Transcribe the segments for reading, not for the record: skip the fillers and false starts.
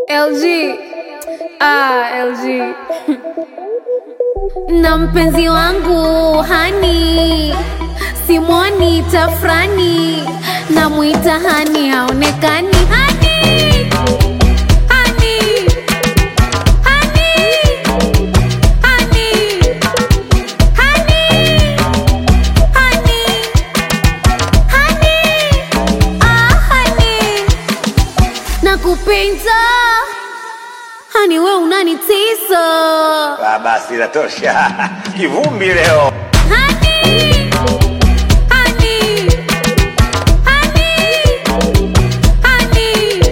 LG, LG. Na mpenzi wangu hani, simwoni tafrani, namuita hani haonekani. Hani, hani, hani, hani, hani, hani, hani, hani. Nakupenda hani, we unanitisa. Basi inatosha. Kivumbi leo. Hani, hani, hani, hani,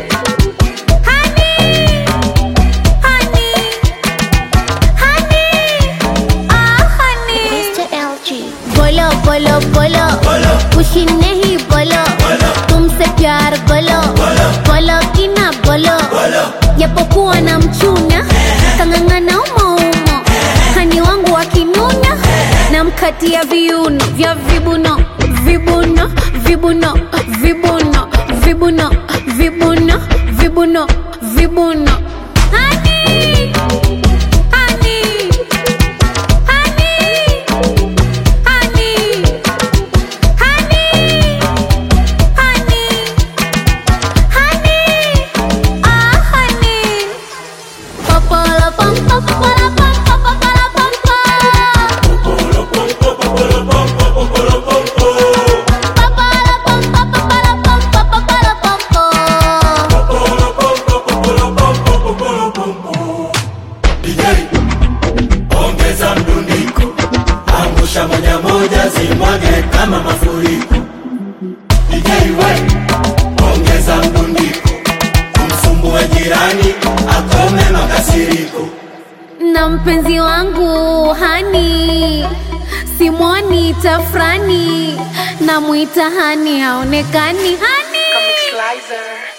hani, hani, hani, hani. Mr. LG. बोलो बोलो बोलो खुशी नहीं बोलो तुमसे प्यार बोलो बोलो कि ना बोलो japokuwa na mchuna kangangana umo hani wangu wakinuna na mkatia viuno vya vibuno vibuno vibuno vibuno vibuno vibuno vibuno vibuno. Hani, hani, hani, hani, hani, hani, hani, hani. Popolo pom popolo pom popolo pom pom. Popolo pom popolo pom popolo pom pom. Popolo pom popolo pom popolo pom pom. Popolo pom popolo pom popolo pom pom. DJ, ongeza mdundiko, angusha moja moja zimwage kama mafuriko. DJ we, ongeza mdundiko, kumsumbue jirani akome makasiriko. Na mpenzi wangu hani, simwoni tafrani, namuita hani haonekani. Hani. Comic Slicer.